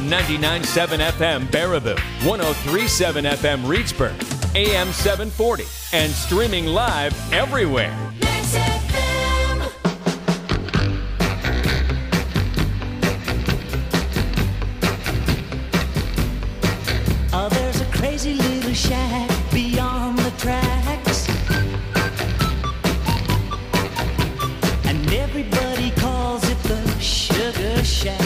on 99.7 FM Baraboo, 103.7 FM Reedsburg, AM 740, and streaming live everywhere. Oh, there's a crazy little shack beyond the tracks, and everybody calls it the Sugar Shack.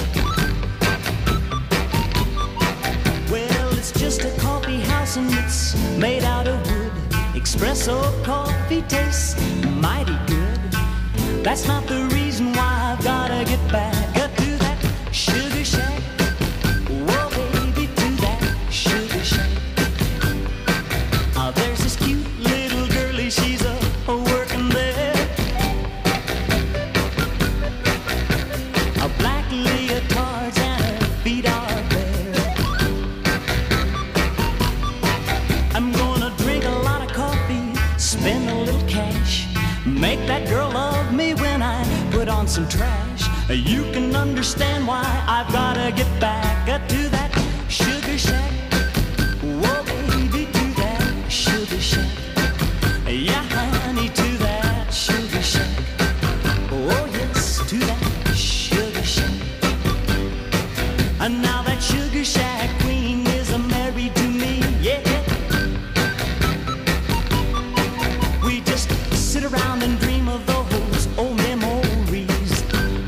Well, it's just a coffee house and it's made out of wood. Espresso coffee tastes mighty good. That's not the reason why I've gotta get back up to that Sugar Shack. Whoa, baby, to that Sugar Shack. Oh, there's this cute little girlie, she's a working there. A black leotard and her feet are bare. I'm gonna drink a lot of coffee, spend a little cash, make that girl love me when I put on some trash. You can understand why I've gotta get back to that Sugar Shack. Whoa, baby, to that Sugar Shack. Yeah, honey, to that Sugar Shack. Oh, yes, to that Sugar Shack. And now that Sugar Shack queen is married to me, yeah. We just sit around and dream of those old memories.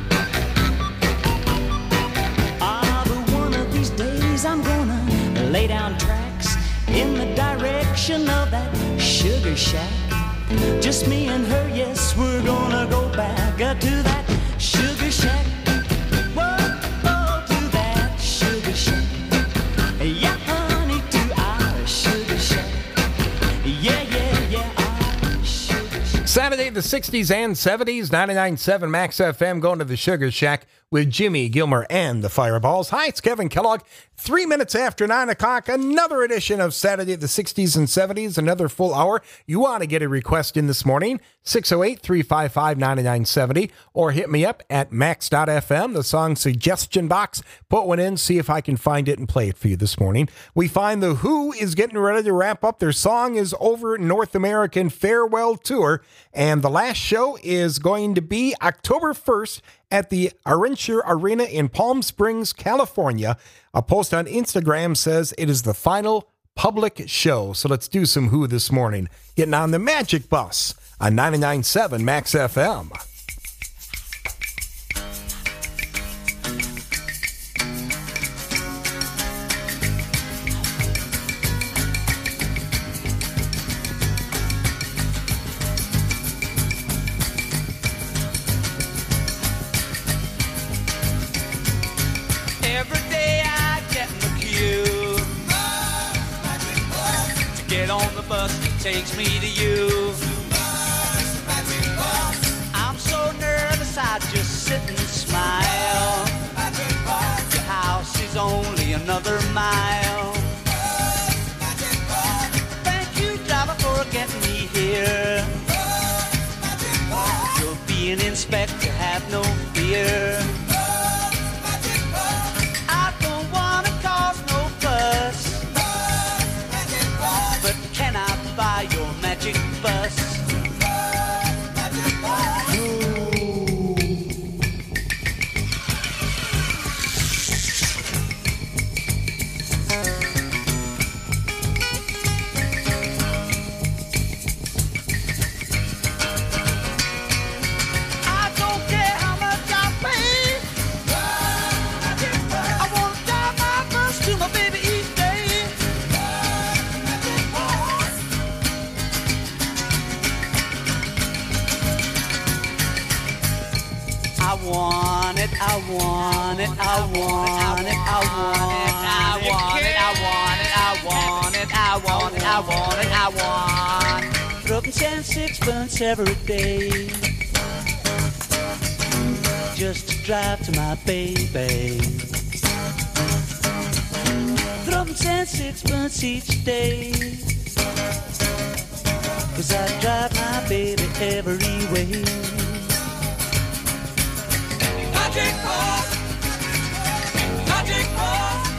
Ah, but one of these days I'm gonna lay down tracks in the direction of that Sugar Shack. Just me and her, yes, we're gonna go back to that Sugar Shack. Whoa, oh, to that Sugar Shack. Yeah, honey, to our Sugar Shack. Yeah, yeah, yeah, our Sugar Shack. Saturday, the 60s and 70s, 99.7 Max FM, going to the Sugar Shack with Jimmy Gilmer and the Fireballs. Hi, it's Kevin Kellogg. 3 minutes after 9 o'clock, another edition of Saturday, the 60s and 70s, another full hour. You want to get a request in this morning, 608-355-9970, or hit me up at max.fm, the song suggestion box. Put one in, see if I can find it and play it for you this morning. We find The Who is getting ready to wrap up. Their Song is Over North American farewell tour, and the last show is going to be October 1st at the Arentia Arena in Palm Springs, California. A post on Instagram says it is the final public show. So let's do some Who this morning. Getting on the Magic Bus on 99.7 Max FM. Every day I get in the queue to get on the bus that takes me to you. I'm so nervous I just sit and smile. Your house is only another mile. Thank you, driver, for getting me here. You'll be an inspector, have no fear. I don't want to cause no fuss, but can I buy your magic bus? I don't care how much I pay. I want to drive my bus to my baby each day. I want it, I want it, I want it, I want it, I want it, I want it, I want it, I want it, I want it, I want. Rubbing 10 sixpence every day, just to drive to my baby. Rubbing 10 sixpence each day, 'cause I drive my baby every way. Magic bus, magic bus.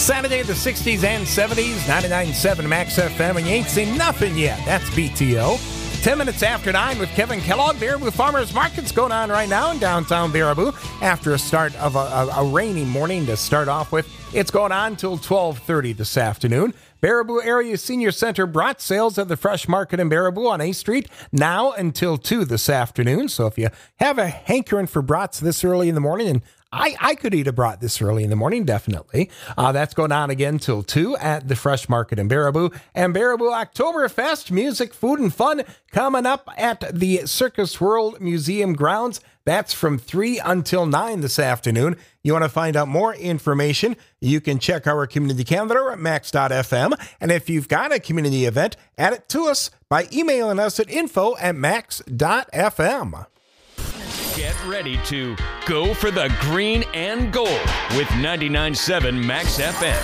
Saturday, the 60s and 70s, 99.7 Max FM, and you ain't seen nothing yet. That's BTO. 10 minutes after 9 with Kevin Kellogg. Baraboo Farmers Market's going on right now in downtown Baraboo. After a start of a rainy morning to start off with, it's going on till 12:30 this afternoon. Baraboo Area Senior Center brought sales at the Fresh Market in Baraboo on A Street now until 2 this afternoon. So if you have a hankering for brats this early in the morning, and I could eat a brat this early in the morning, definitely. That's going on again till 2 at the Fresh Market in Baraboo. And Baraboo Oktoberfest, music, food, and fun coming up at the Circus World Museum grounds. That's from 3 until 9 this afternoon. You want to find out more information, you can check our community calendar at max.fm. And if you've got a community event, add it to us by emailing us at info@max.fm. Get ready to go for the green and gold with 99.7 Max FM.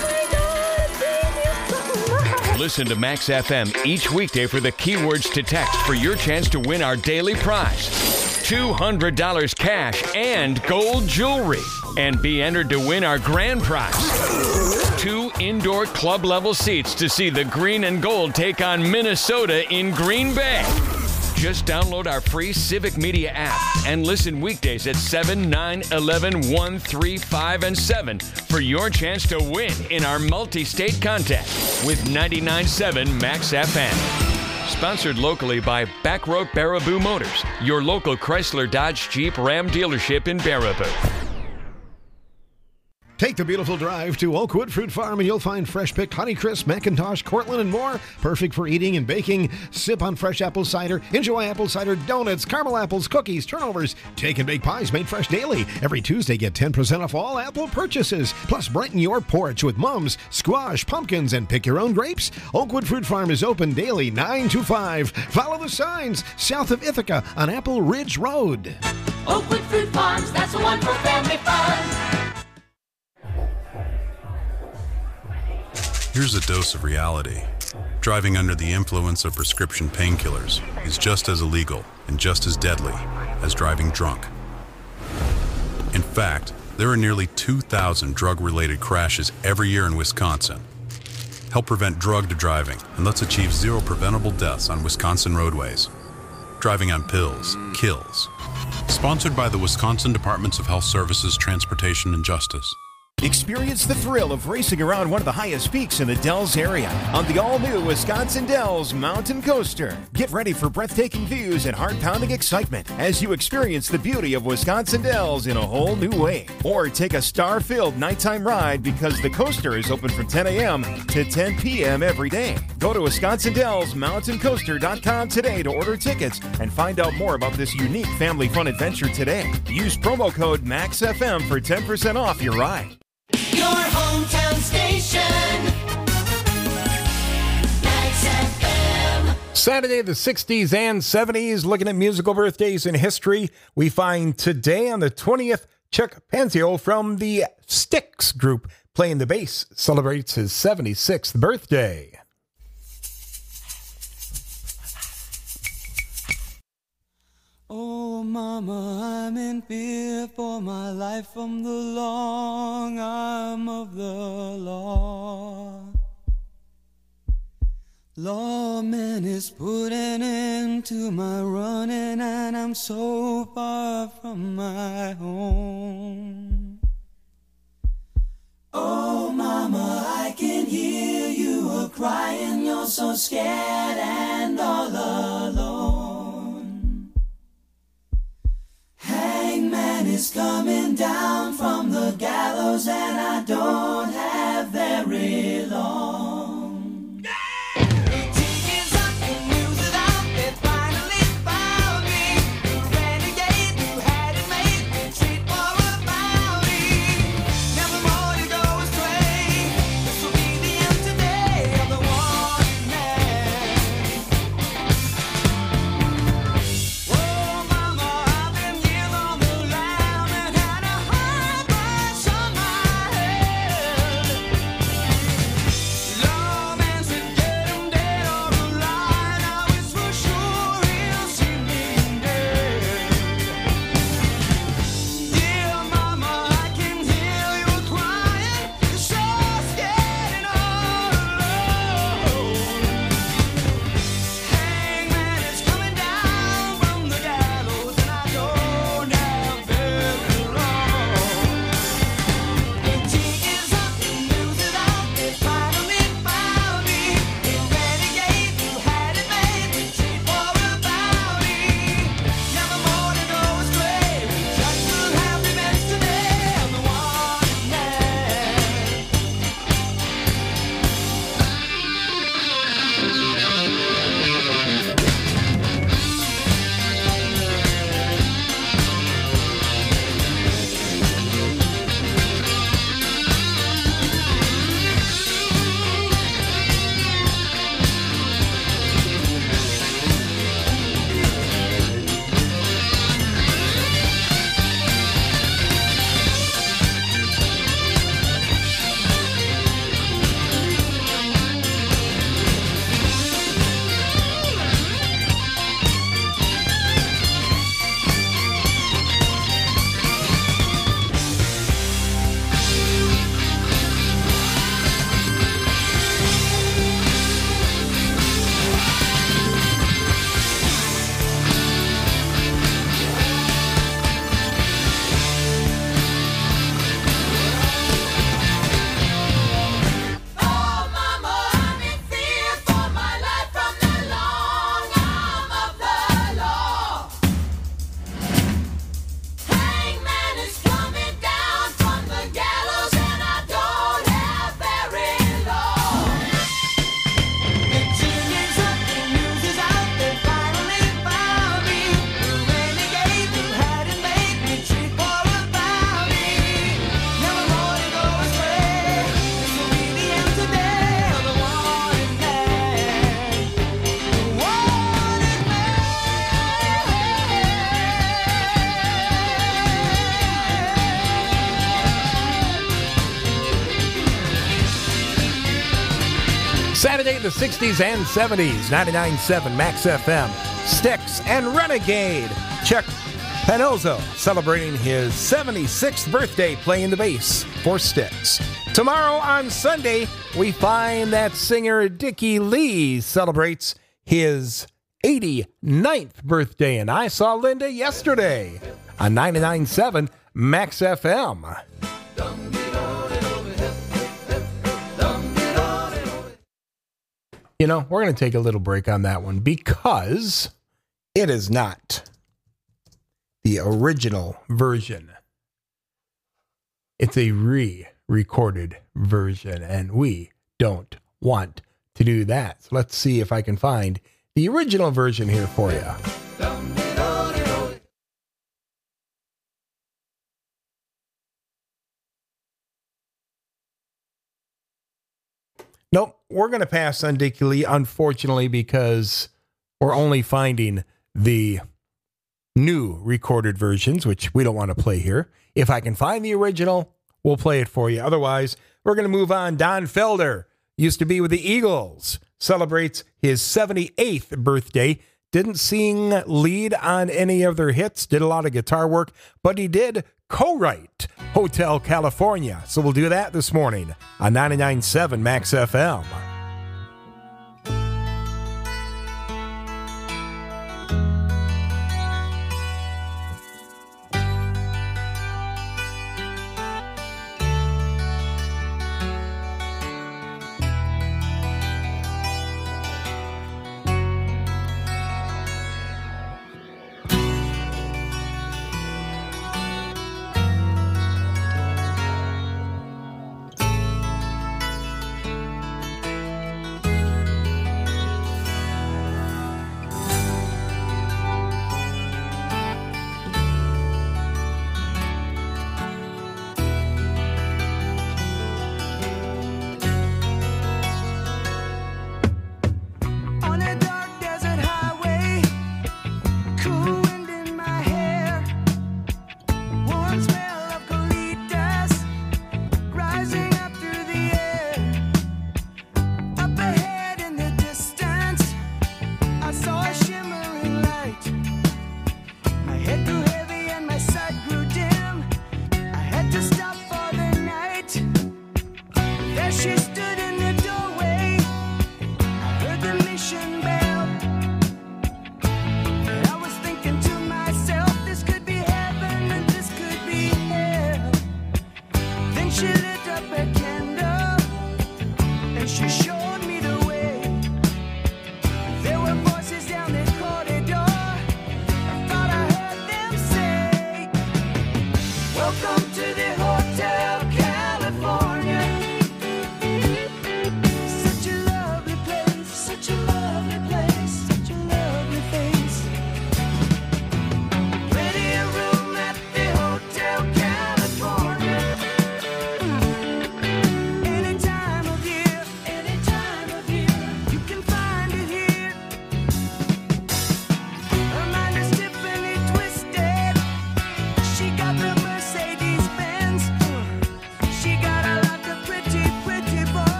Listen to Max FM each weekday for the keywords to text for your chance to win our daily prize. $200 cash and gold jewelry. And be entered to win our grand prize. 2 indoor club-level seats to see the green and gold take on Minnesota in Green Bay. Just download our free Civic Media app and listen weekdays at 7, 9, 11, 1, 3, 5, and 7 for your chance to win in our multi-state contest with 99.7 Max FM. Sponsored locally by Backroad Baraboo Motors, your local Chrysler Dodge Jeep Ram dealership in Baraboo. Take the beautiful drive to Oakwood Fruit Farm and you'll find fresh-picked Honeycrisp, McIntosh, Cortland, and more. Perfect for eating and baking. Sip on fresh apple cider. Enjoy apple cider donuts, caramel apples, cookies, turnovers. Take and bake pies made fresh daily. Every Tuesday, get 10% off all apple purchases. Plus, brighten your porch with mums, squash, pumpkins, and pick your own grapes. Oakwood Fruit Farm is open daily 9 to 5. Follow the signs south of Ithaca on Apple Ridge Road. Oakwood Fruit Farms, that's the one for family fun. Here's a dose of reality. Driving under the influence of prescription painkillers is just as illegal and just as deadly as driving drunk. In fact, there are nearly 2,000 drug-related crashes every year in Wisconsin. Help prevent drug driving and let's achieve 0 preventable deaths on Wisconsin roadways. Driving on pills kills. Sponsored by the Wisconsin Departments of Health Services, Transportation, and Justice. Experience the thrill of racing around one of the highest peaks in the Dells area on the all-new Wisconsin Dells Mountain Coaster. Get ready for breathtaking views and heart-pounding excitement as you experience the beauty of Wisconsin Dells in a whole new way. Or take a star-filled nighttime ride because the coaster is open from 10 a.m. to 10 p.m. every day. Go to WisconsinDellsMountainCoaster.com today to order tickets and find out more about this unique family fun adventure today. Use promo code MAXFM for 10% off your ride. Your hometown station, Max FM. Saturday, the 60s and 70s, looking at musical birthdays in history. We find today on the 20th, Chuck Panzio from the Styx group playing the bass celebrates his 76th birthday. Oh, mama, I'm in fear for my life from the long arm of the law. Lawman is putting an end to my running, and I'm so far from my home. Oh, mama, I can hear you a-crying, you're so scared and all alone. Hangman is coming down from the gallows, and I don't have very long. holiday of the 60s and 70s. 99.7 Max FM. Styx and Renegade. Chuck Panozzo celebrating his 76th birthday playing the bass for Styx. Tomorrow on Sunday, we find that singer Dickie Lee celebrates his 89th birthday, and I saw Linda yesterday on 99.7 Max FM. You know, we're going to take a little break on that one because it is not the original version. It's a re-recorded version, and we don't want to do that. So let's see if I can find the original version here for you. Nope, we're going to pass on Dickie Lee, unfortunately, because we're only finding the new recorded versions, which we don't want to play here. If I can find the original, we'll play it for you. Otherwise, we're going to move on. Don Felder used to be with the Eagles, celebrates his 78th birthday. Didn't sing lead on any of their hits, did a lot of guitar work, but he did co-write Hotel California. So we'll do that this morning on 99.7 Max FM.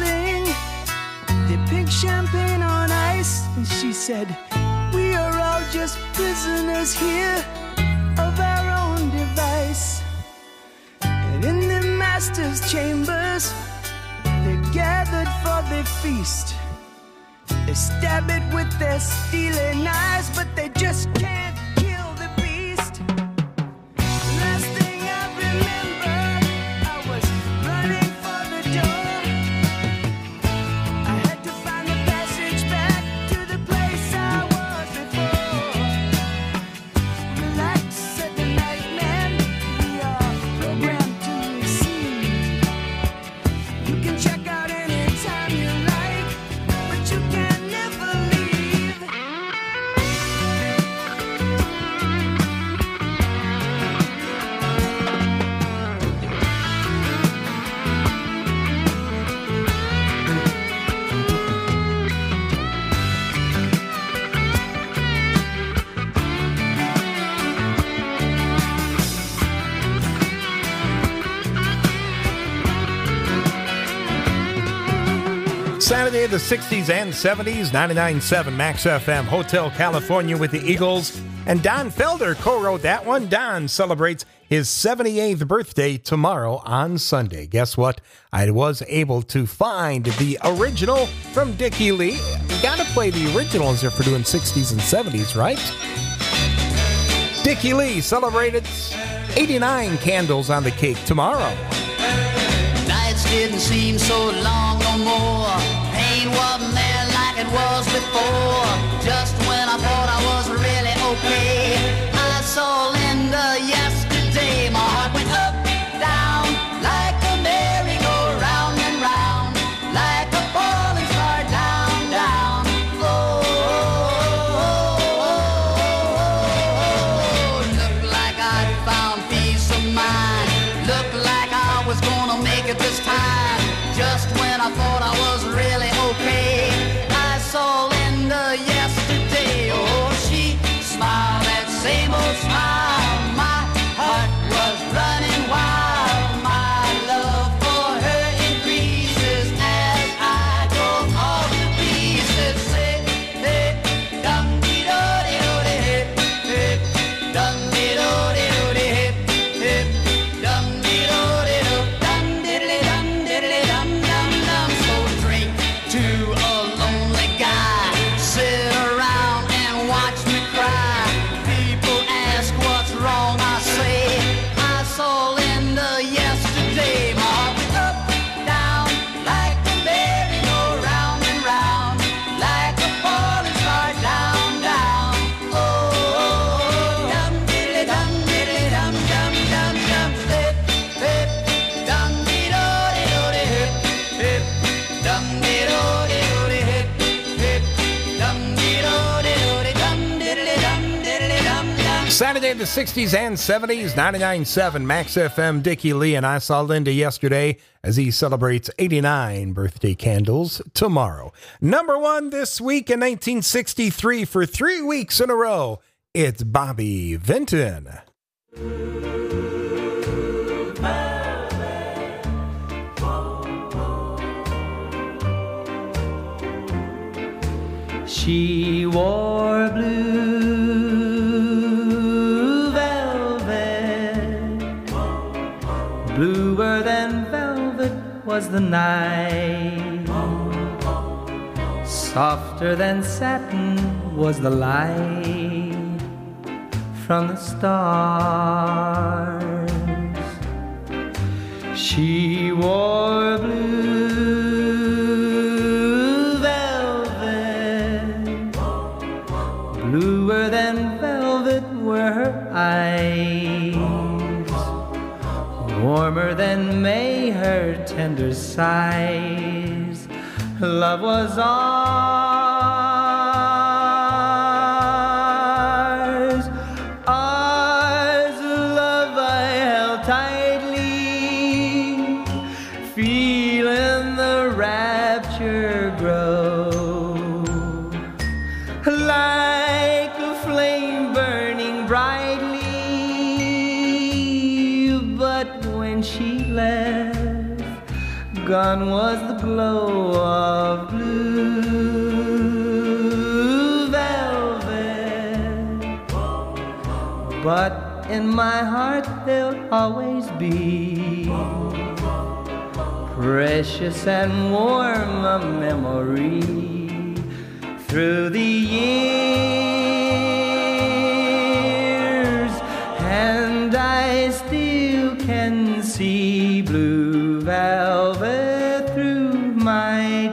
said, we are all just prisoners here of our own device. And in the master's chambers, they're gathered for their feast. They stab it with their steely knives, but they just can't kill the beast. The last thing I remember, I was running for the door. I had to find the passage back to the place I was before. Relax, said the night man, we are programmed to receive. You can check out anytime you like, but you can never leave. Saturday, the 60s and 70s, 99.7 Max FM, Hotel California with the Eagles. And Don Felder co-wrote that one. Don celebrates his 78th birthday tomorrow on Sunday. Guess what? I was able to find the original from Dickie Lee. You gotta play the originals if we're doing 60s and 70s, right? Dickie Lee celebrated 89 candles on the cake tomorrow. Nights didn't seem so long no more. Pain wasn't there like it was before. Just when I thought I was really okay, I saw Linda yesterday. My heart went up, down, like a merry-go-round and round, like a falling star down, down. Oh, looked like I'd found peace of mind. Looked like I was gonna make it this time. Just when I thought I was really okay, I saw Linda yesterday. Oh, she smiled that same old smile. My heart was running wild. My love for her increases as I go all to pieces. Say, hey, dum-dee-do-dee-do-dee, hip, hip, dum-dee-do-dee-do-dee, hip, hip, dum-dee-do-dee-do, dum-diddly-dum-diddly-dum-dum-dum. So drink to a lonely guy, sit around and watch me cry. People ask what's wrong, I say I saw Linda yesterday. My heart went up, down, like a merry-go-round and round, like a falling star down, down. Oh, dum-diddly-dum-diddly-dum-dum-dum-dum, hip, hip, dum-dee-do-dee-do-dee, hip, hip, dum-dee-do-dee-do-dee, hip, hip, dum-dee-do-dee-do-dee, dum-diddly-dum-diddly-dum-dum. Saturday, the 60s and 70s, 99.7 Max FM. Dickie Lee and I saw Linda yesterday as he celebrates 89 birthday candles tomorrow. Number one this week in 1963 for 3 weeks in a row. It's Bobby Vinton. She wore blue velvet, bluer than velvet was the night, softer than satin was the light from the stars. She wore blue velvet, bluer than velvet were her eyes, warmer than May her tender sighs. Love was ours, ours, love I held tightly, feeling the rapture grow, like a flame burning brightly. But when she left, gone was the glow of blue velvet, but in my heart they'll always be precious and warm a memory through the years, and I still can see blue velvet through my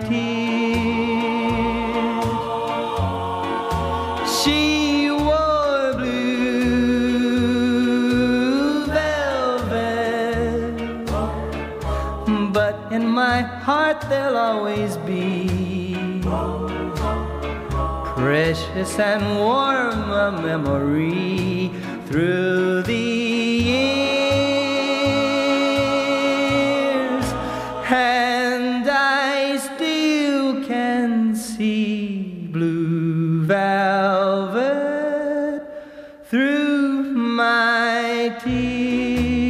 tears. She wore blue velvet, but in my heart there'll always be precious and warm a memory through the years, and I still can see blue velvet through my tears.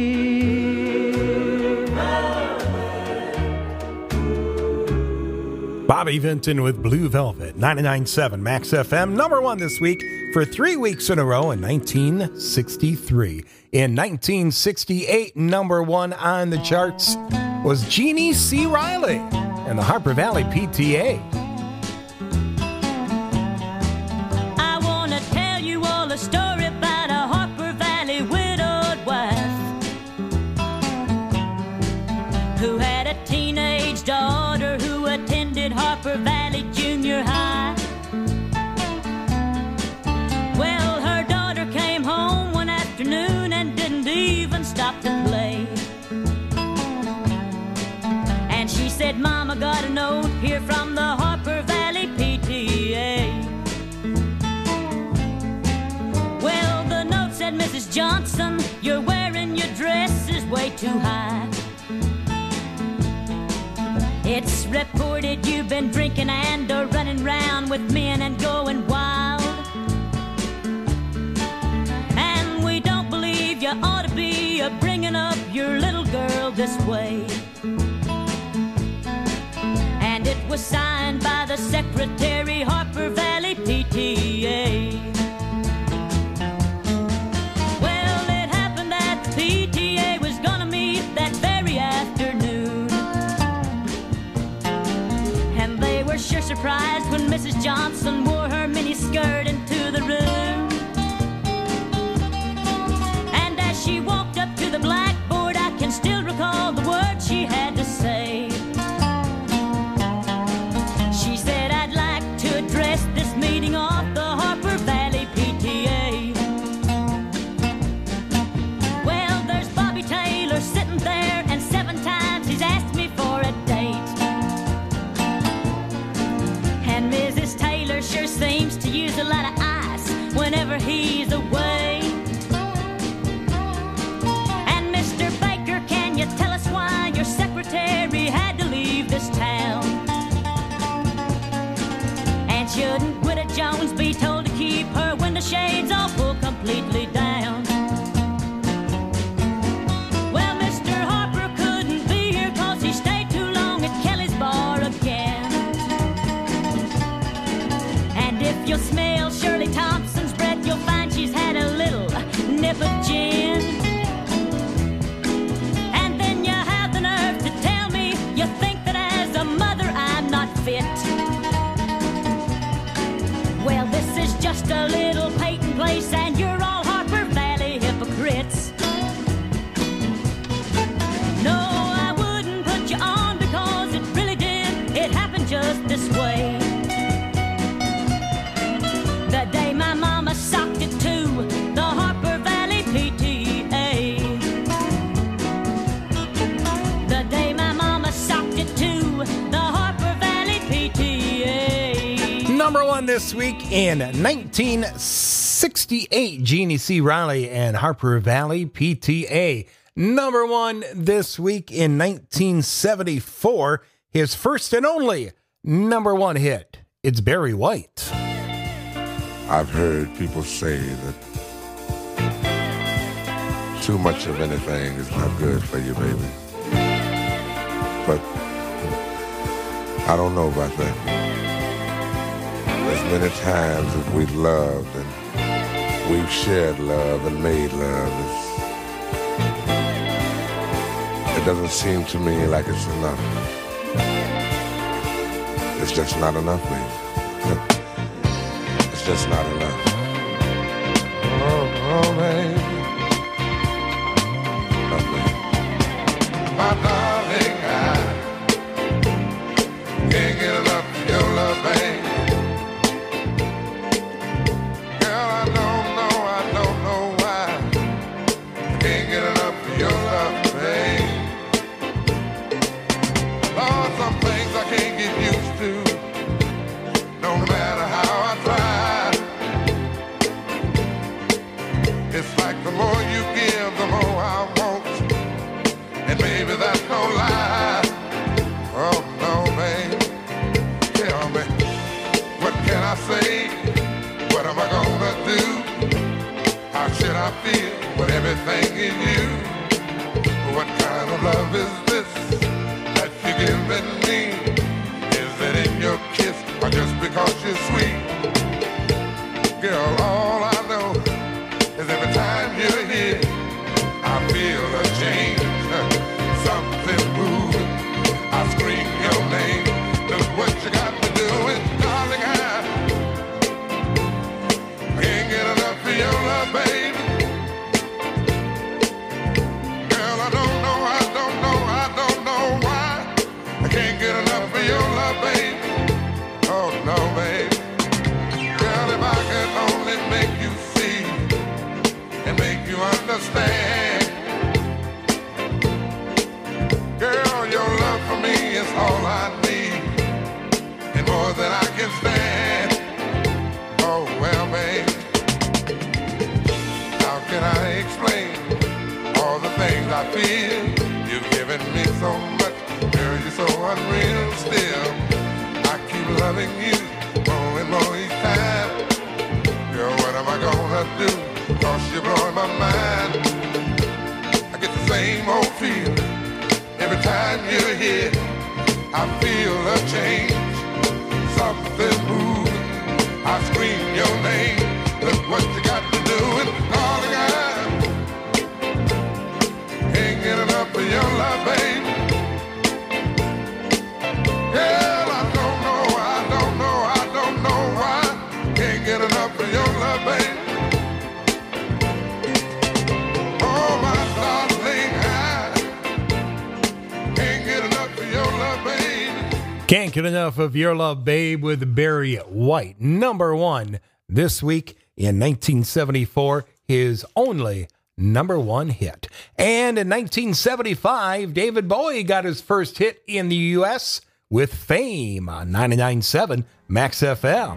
Bobby Vinton with Blue Velvet, 99.7 Max FM, number one this week for 3 weeks in a row in 1963. In 1968, number one on the charts was Jeannie C. Riley and the Harper Valley PTA. I want to tell you all a story about a Harper Valley widowed wife who had a teenage daughter who attended Harper Valley Junior High. Well, her daughter came home one afternoon and didn't even stop to play. And she said, Mama, got a note here from the Harper Valley PTA. Well, the note said, Mrs. Johnson, you're wearing your dress is way too high. It's reported you've been drinking and running round with men and going wild. And we don't believe you ought to be bringing up your little girl this way. And it was signed by the secretary, Harper Valley PTA. Well, it happened that the PTA was gonna meet that very afternoon. And they were sure surprised when Mrs. Johnson wore her mini skirt into the room. And as she walked up to the blackboard, I can still recall the words she had to say. She said, I'd like to address this meeting of the Harper Valley PTA. Well, there's Bobby Taylor sitting there, and 7 times he's asked me for a date. And Mrs. Taylor sure seems to use a lot of ice whenever he's away. And Mr. Baker, can you tell us why your secretary had to leave this town? And shouldn't Widow Jones be told to keep her window shades all pulled completely down? Well, Mr. Harper couldn't be here 'cause he stayed too long at Kelly's bar again. And if you'll smell Shirley Thompson's breath, you'll find she's had a little nip of gin. And then you have the nerve to tell me you think that as a mother I'm not fit. Well, this is just a little Peyton place, and you're all Harper Valley hypocrites. No, I wouldn't put you on because it really did. It happened just this way. The day my mama socked it to the Harper Valley PTA. The day my mama socked it to the Harper Valley PTA. Number one this week in 1968, Jeannie C. Riley and Harper Valley PTA. Number one this week in 1974, his first and only number one hit. It's Barry White. I've heard people say that too much of anything is not good for you, baby. But I don't know about that. As many times as we've loved and we've shared love and made love. It doesn't seem to me like it's enough. It's just not enough, baby. It's just not enough. Oh, baby. My darling, I can't get enough of your love, babe. Girl, I don't know why I can't get enough of your love, babe. Lord, some things I can't get used to, no matter how I try. It's like the more you give, the more I want. And maybe that's no lie. Oh no, babe. Tell me, what can I say? What am I gonna do? How should I feel when everything is you? What kind of love is this that you're giving me? Is it in your kiss or just because you're sweet? Girl, all I know is every time you're here, I feel a change. Something moving, I scream your name. Look what you got to do, and darling, I can't get enough of your love, baby. Girl, I don't know why I can't get enough of your love, baby. Oh no, baby. Girl, if I could only make you see and make you understand. Girl, your love for me is all I need, and more than I can stand. Oh, well, babe, how can I explain all the things I feel? You've given me so much, girl, you're so unreal still. I keep loving you more and more each time. Girl, what am I gonna do? 'Cause you're blowing my mind. I get the same old feeling. Every time you're here, I feel a change. Something moving, I scream your name. Look what you got to do, and darling, I can't get enough of your love, baby. Girl, I don't know why. Can't get enough of your love, baby. Oh, my darling, Can't get enough of your love, babe, with Barry White. Number one this week in 1974, his only number one hit. And in 1975, David Bowie got his first hit in the U.S. with Fame on 99.7 Max FM.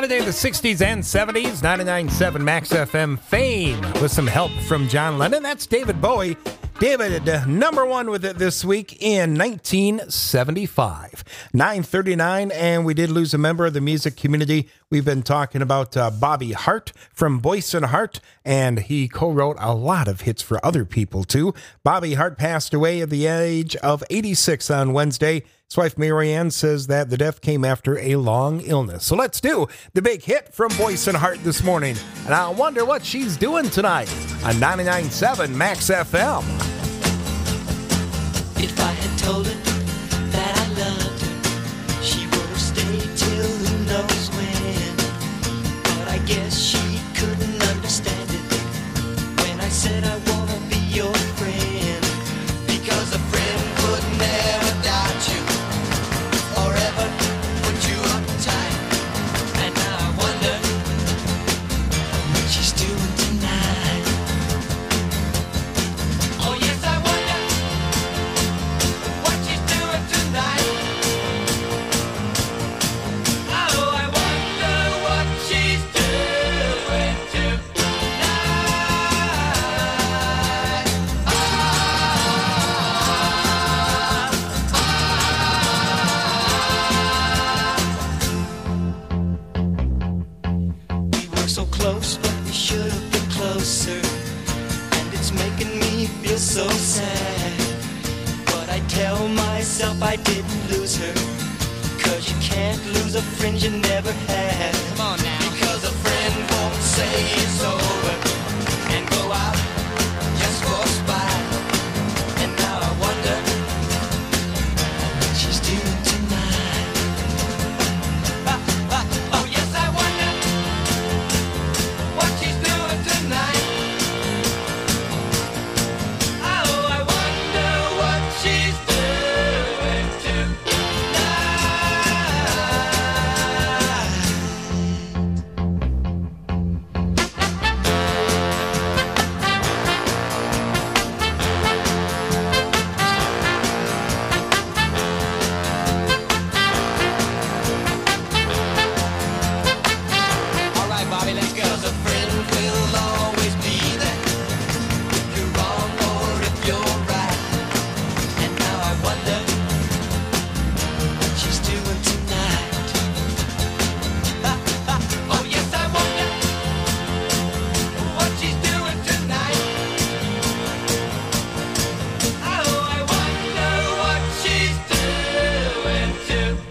Saturday, the 60s and 70s, 99.7 Max FM fame with some help from John Lennon. That's David Bowie. David, number one with it this week in 1975. 9:39, and we did lose a member of the music community. We've been talking about Bobby Hart from Boyce and Hart, and he co-wrote a lot of hits for other people, too. Bobby Hart passed away at the age of 86 on Wednesday. His wife, Marianne, says that the death came after a long illness. So let's do the big hit from Boyce and Hart this morning. And I wonder what she's doing tonight on 99.7 Max FM. If I had told her that I loved her, she would have stayed till who knows when. But I guess she couldn't understand it when I said I want to be your friend. Because a friend would never doubt you or ever put you uptight. And now I wonder what she's doing tonight. Oh yes, I wonder what she's doing tonight. Oh, I wonder what she's doing tonight. We were so close, but we should have been closer. And it's making me feel so sad. But I tell myself I didn't lose her. 'Cause you can't lose a friend you never had. Come on now. Because a friend won't say it's over and go out just for spite. And now I wonder what she's doing tonight. Oh yes, I wonder what she's doing tonight. Oh, I wonder what she's doing All right, Bobby, let's go. 'Cause a friend will always be there if you're wrong or if you're right. And now I wonder what she's doing tonight. Oh yes, I wonder what she's doing tonight. Oh, I wonder what she's doing tonight.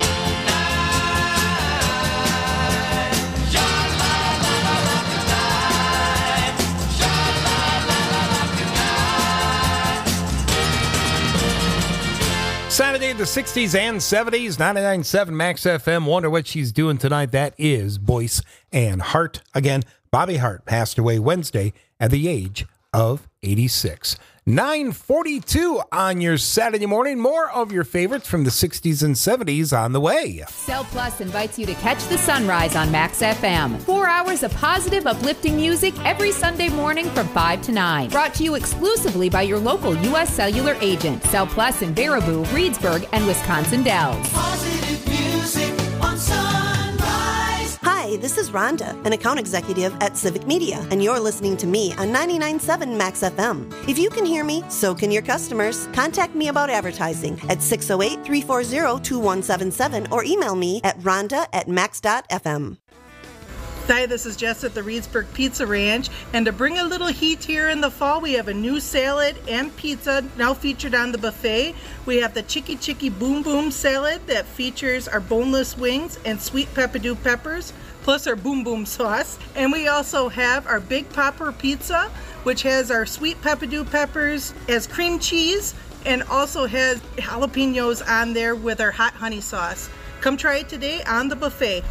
Saturday, the 60s and 70s, 99.7 Max FM. Wonder what she's doing tonight. That is Boyce and Hart. Again, Bobby Hart passed away Wednesday at the age of 86. 9:42 on your Saturday morning. More of your favorites from the 60s and 70s on the way. Cell Plus invites you to catch the sunrise on Max FM. 4 hours of positive, uplifting music every Sunday morning from 5 to 9. Brought to you exclusively by your local U.S. Cellular agent. Cell Plus in Baraboo, Reedsburg, and Wisconsin Dells. Positive music on Sunrise. Hi, this is Rhonda, an account executive at Civic Media, and you're listening to me on 99.7 Max FM. If you can hear me, so can your customers. Contact me about advertising at 608-340-2177 or email me at rhonda@max.fm. Hi, this is Jess at the Reedsburg Pizza Ranch, and to bring a little heat here in the fall, we have a new salad and pizza now featured on the buffet. We have the Chicky Chicky Boom Boom salad that features our boneless wings and sweet pepperdew peppers, plus our Boom Boom sauce. And we also have our Big Popper Pizza, which has our sweet pepperdew peppers as cream cheese and also has jalapenos on there with our hot honey sauce. Come try it today on the buffet.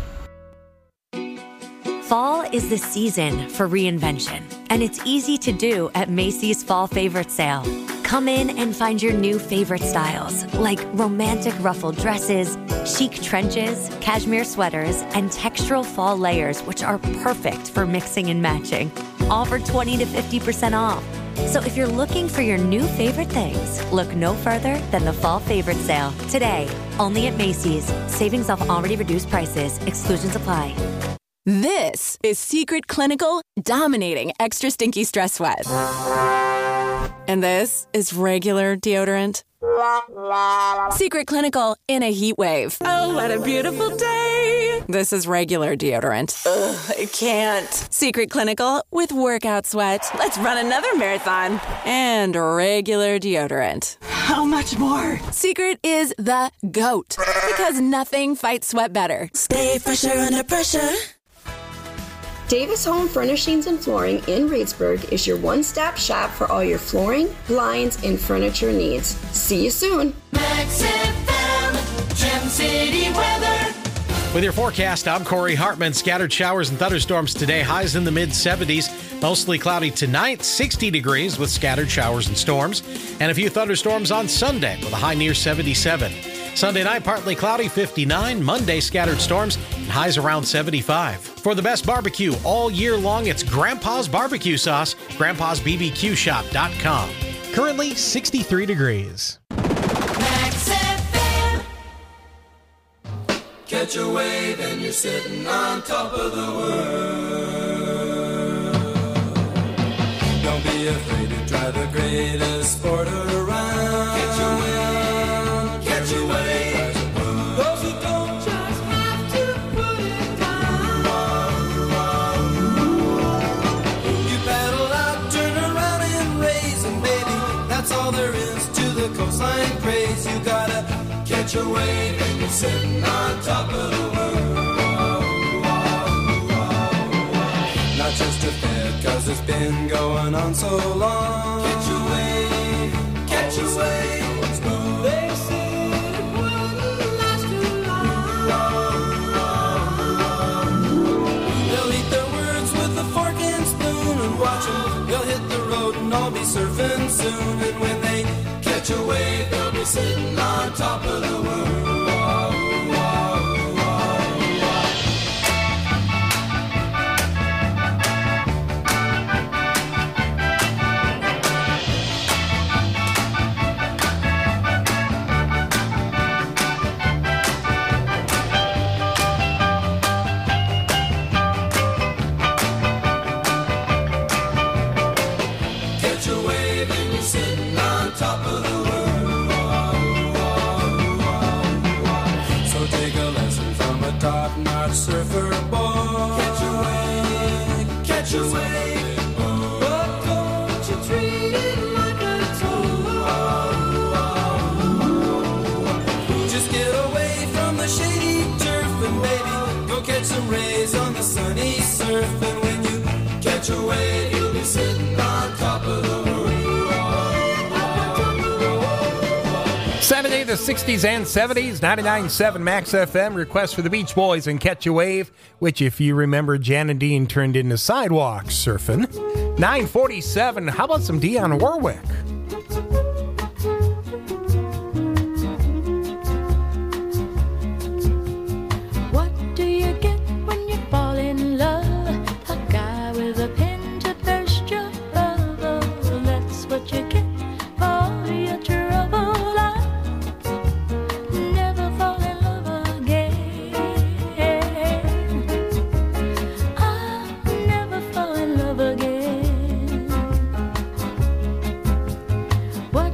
Fall is the season for reinvention, and it's easy to do at Macy's Fall Favorite Sale. Come in and find your new favorite styles, like romantic ruffled dresses, chic trenches, cashmere sweaters, and textural fall layers, which are perfect for mixing and matching. All for 20 to 50% off. So if you're looking for your new favorite things, look no further than the Fall Favorite Sale. Today, only at Macy's. Savings off already reduced prices. Exclusions apply. This is Secret Clinical dominating extra stinky stress sweat. And this is regular deodorant. Secret Clinical in a heat wave. Oh, what a beautiful day. This is regular deodorant. Ugh, I can't. Secret Clinical with workout sweat. Let's run another marathon. And regular deodorant. How much more? Secret is the GOAT. Because nothing fights sweat better. Stay fresher under pressure. Davis Home Furnishings and Flooring in Reedsburg is your one-stop shop for all your flooring, blinds, and furniture needs. See you soon. Max FM, Gem City weather. With your forecast, I'm Corey Hartman. Scattered showers and thunderstorms today. Highs in the mid-70s. Mostly cloudy tonight, 60 degrees with scattered showers and storms. And a few thunderstorms on Sunday with a high near 77. Sunday night, partly cloudy, 59. Monday, scattered storms and highs around 75. For the best barbecue all year long, it's Grandpa's Barbecue Sauce, grandpa'sbbqshop.com. Currently 63 degrees. Max FM. Catch a wave and you're sitting on top of the world. Don't be afraid to try the greatest sport around. Catch a wave, catch a wave. Those who don't just have to put it down. You paddle out, turn around and raise, and baby, that's all there is to the coastline craze. You gotta catch a wave and you're sitting on top of the world. Not just a fad, 'cause it's been going on so long. Catch a wave, catch a wave. They say it wouldn't last too long. They'll eat their words with a fork and spoon and watch them. They'll hit the road and all be surfing soon. And when they catch a wave, they'll be sitting on top of the world. Surfer boy, catch a wave, catch a wave. But don't you treat it like a toy. Just get away from the shady turf and baby, go catch some rays on the sunny surf. And when you catch a wave, you'll be sitting on top of the world. 70 to 60s and 70s, 99.7 Max FM. Request for the Beach Boys and Catch a Wave, which, if you remember, Jan and Dean turned into Sidewalk Surfing. 9:47. How about some Dionne Warwick? What do you get when you fall in love? A guy with a pin to thirst your love. That's what you get for your trouble. What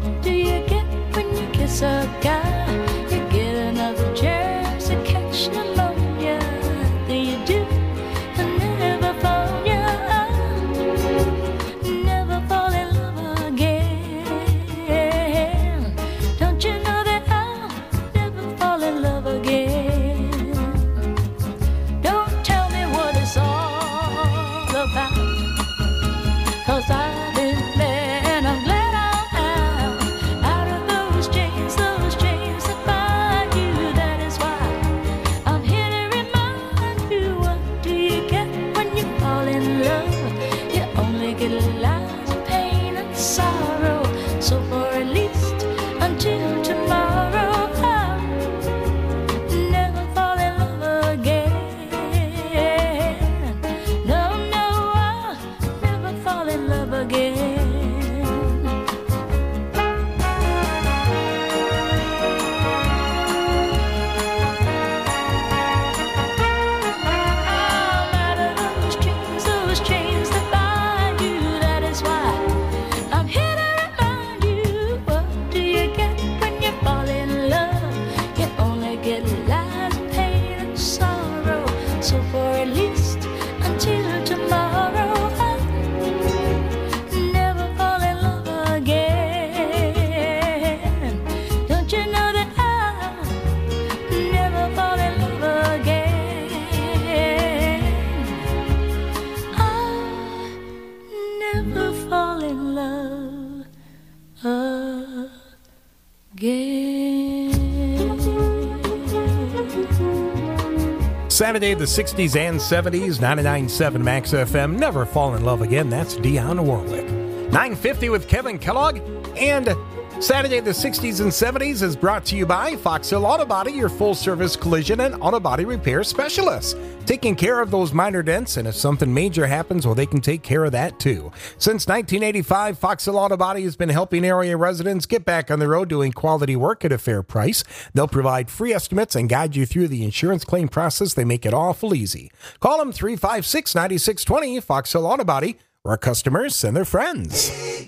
Saturday, the 60s and 70s, 99.7 Max FM, Never Fall in Love Again. That's Dionne Warwick. 9:50 with Kevin Kellogg. And Saturday, the 60s and 70s is brought to you by Fox Hill Auto Body, your full-service collision and auto body repair specialists. Taking care of those minor dents, and if something major happens, well, they can take care of that too. Since 1985, Fox Hill Auto Body has been helping area residents get back on the road doing quality work at a fair price. They'll provide free estimates and guide you through the insurance claim process. They make it awful easy. Call them 356-9620, Fox Hill Auto Body, where customers send their friends.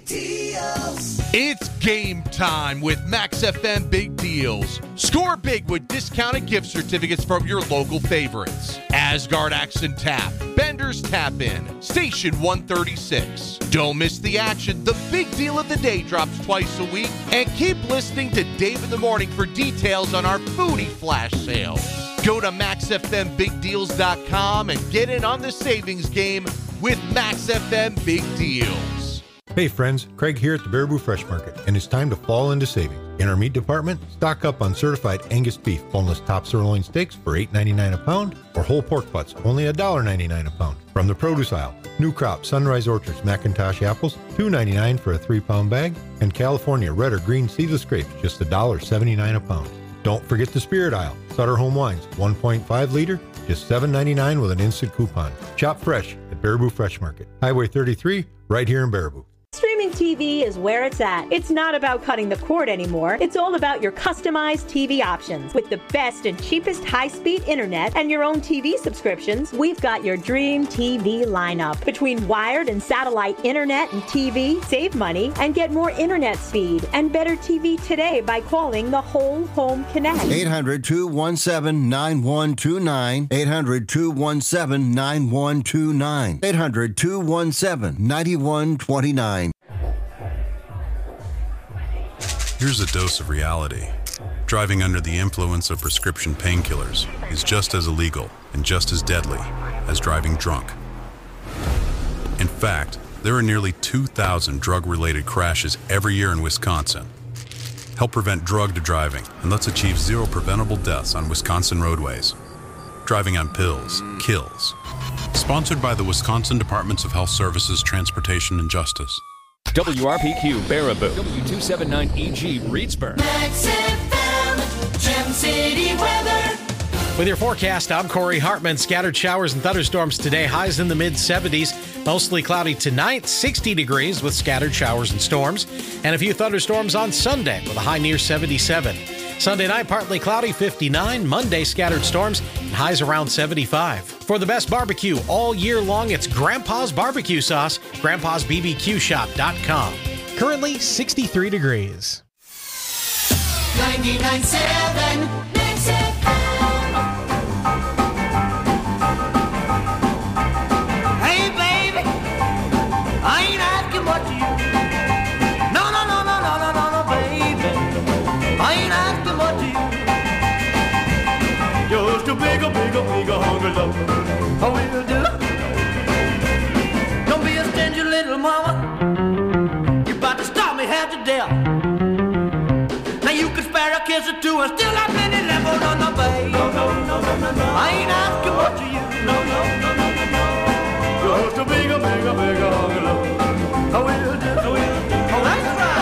It's game time with Max FM Big Deals. Score big with discounted gift certificates from your local favorites. Asgard Axe and Tap, Bender's Tap In, Station 136. Don't miss the action. The big deal of the day drops twice a week. And keep listening to Dave in the Morning for details on our foodie flash sale. Go to MaxFMBigDeals.com and get in on the savings game with Max FM Big Deals. Hey friends, Craig here at the Baraboo Fresh Market, and it's time to fall into savings. In our meat department, stock up on certified Angus beef boneless top sirloin steaks for $8.99 a pound, or whole pork butts only $1.99 a pound. From the produce aisle, New Crop Sunrise Orchards McIntosh apples $2.99 for a 3-pound bag, and California red or green seedless grapes just $1.79 a pound. Don't forget the spirit aisle, Sutter Home Wines 1.5 liter, just $7.99 with an instant coupon. Shop fresh at Baraboo Fresh Market, Highway 33, right here in Baraboo. Streaming TV is where it's at. It's not about cutting the cord anymore. It's all about your customized TV options. With the best and cheapest high-speed internet and your own TV subscriptions, we've got your dream TV lineup. Between wired and satellite internet and TV, save money and get more internet speed and better TV today by calling the Whole Home Connect. 800-217-9129. 800-217-9129. 800-217-9129. Here's a dose of reality. Driving under the influence of prescription painkillers is just as illegal and just as deadly as driving drunk. In fact, there are nearly 2,000 drug-related crashes every year in Wisconsin. Help prevent drugged driving, and let's achieve 0 preventable deaths on Wisconsin roadways. Driving on pills kills. Sponsored by the Wisconsin Departments of Health Services, Transportation, and Justice. WRPQ Baraboo, W279EG Reedsburg. Max FM, Gem City weather. With your forecast, I'm Corey Hartman. Scattered showers and thunderstorms today. Highs in the mid-70s. Mostly cloudy tonight, 60 degrees with scattered showers and storms. And a few thunderstorms on Sunday with a high near 77. Sunday night, partly cloudy, 59. Monday, scattered storms and highs around 75. For the best barbecue all year long, it's Grandpa's Barbecue Sauce, grandpa'sbbqshop.com. Currently 63 degrees. 99.7 Max FM. Hey, baby, I ain't asking what you. No, baby, I ain't asking what you. Just a bigger hungry love. I will do. Don't be a stingy little mama. You about to stop me half to death. Now you can spare a kiss or two and still have many left. Oh, no, baby. No. I ain't asking what you. No. Just a bigger hungry love. I will do. Oh, that's right.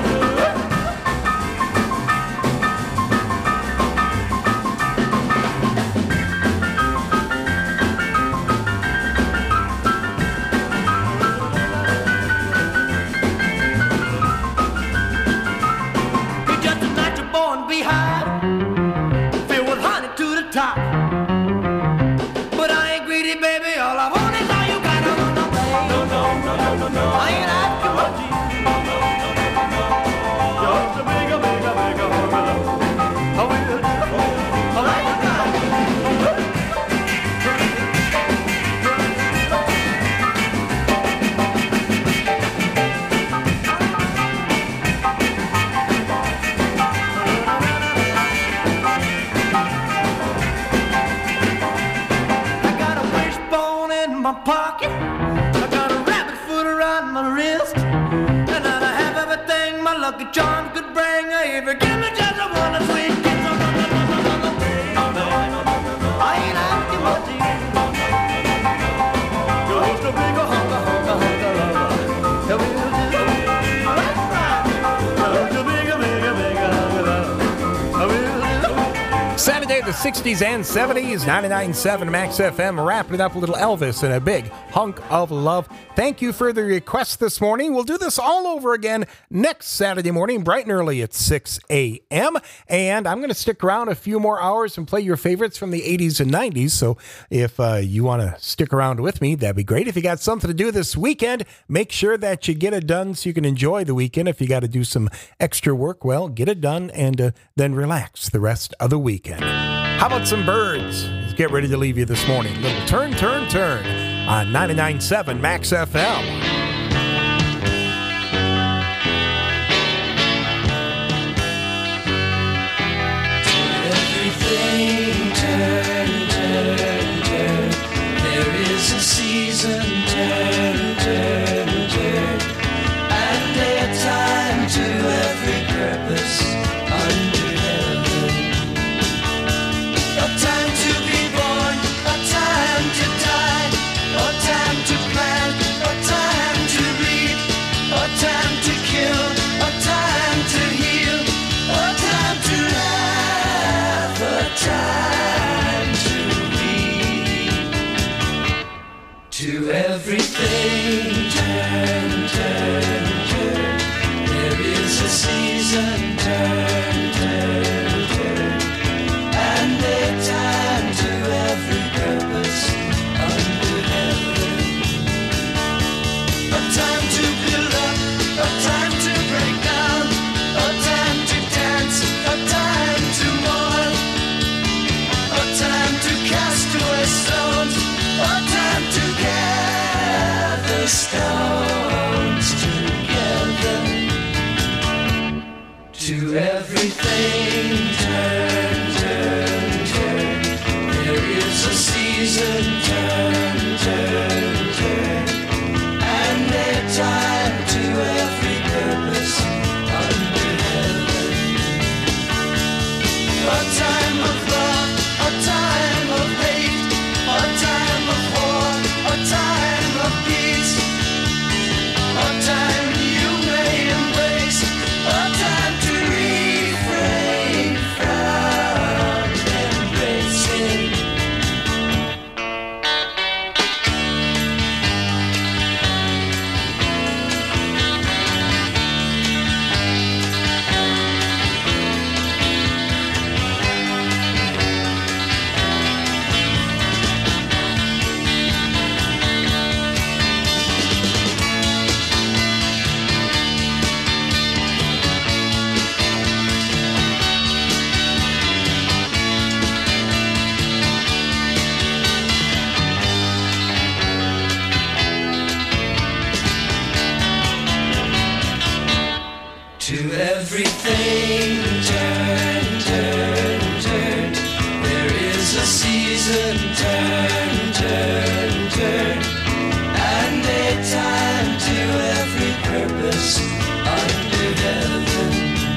Filled with honey to the top. But I ain't greedy, baby. All I want is all you got. No, baby, give me just a one sweet kiss. I ain't asking much of you. Just a big hunka lover. Just a big hunka lover. Saturday, the 60s and 70s, 99.7 Max FM, wrapping it up a little Elvis and a big hunk of love. Thank you for the request this morning. We'll do this all over again next Saturday morning, bright and early at 6 a.m. And I'm going to stick around a few more hours and play your favorites from the 80s and 90s. So if you want to stick around with me, that'd be great. If you got something to do this weekend, make sure that you get it done so you can enjoy the weekend. If you got to do some extra work, well, get it done and then relax the rest of the weekend. How about some birds? Let's get ready to leave you this morning. Little turn, turn, turn on 99.7 Max FM. Everything turn, turn, turn. There is a season, turn, turn, turn. And a time to every purpose under heaven. A time to be born, a time to die, a time to plant, a time to reap, a time to kill, a time to heal, a time to laugh, a time to weep. To everything turn, turn, turn. There is a season, turn, turn, turn. And a time to every purpose under heaven. A time to build up, a time to break down, a time to dance, a time to mourn, a time to cast away stones, a time to gather stones together. To everything turn, turn, turn. There is a season, turn, turn, turn. And a time to every purpose under heaven. A time of love, a time of hate, a time of war, a time of peace, a time you may embrace, a time to refrain from embracing. To everything turn, turn, turn. There is a season, turn, turn, turn. And a time to every purpose under heaven.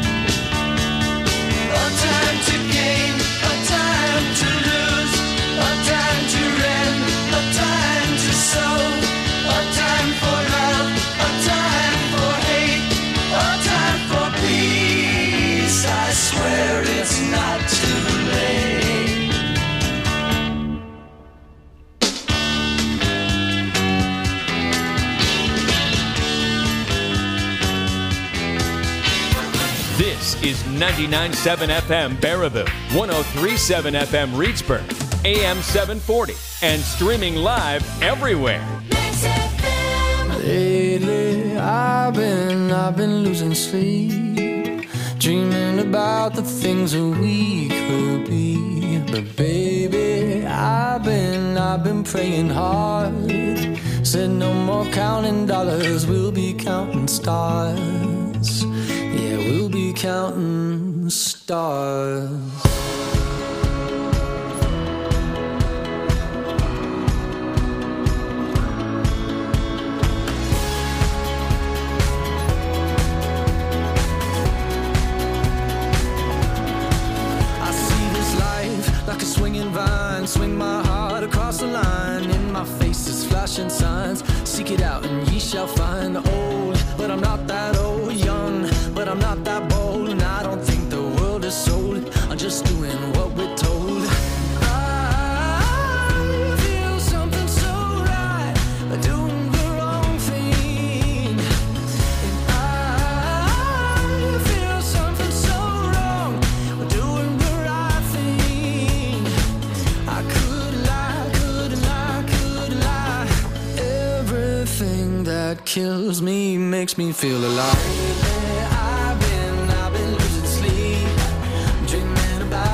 A time to gain, a time to lose, a time to rend, a time to sow, a time for love, a time for hate, a time for peace. I swear it's not too late. This is 99.7 FM Baraboo, 103.7 FM Reedsburg, AM 740, and streaming live everywhere. Lately, I've been losing sleep, dreaming about the things that we could be. But baby, I've been praying hard. Said no more counting dollars, we'll be counting stars. Yeah, we'll be counting stars. Seek it out and ye shall find. Old, but I'm not that old. Young, but I'm not that bold. And I don't think the world is sold. I'm just doing what we're told. I feel something so right, doing the wrong thing. And I feel something so wrong, doing the right thing. I could lie, could lie, could lie. Everything that kills me makes me feel alive.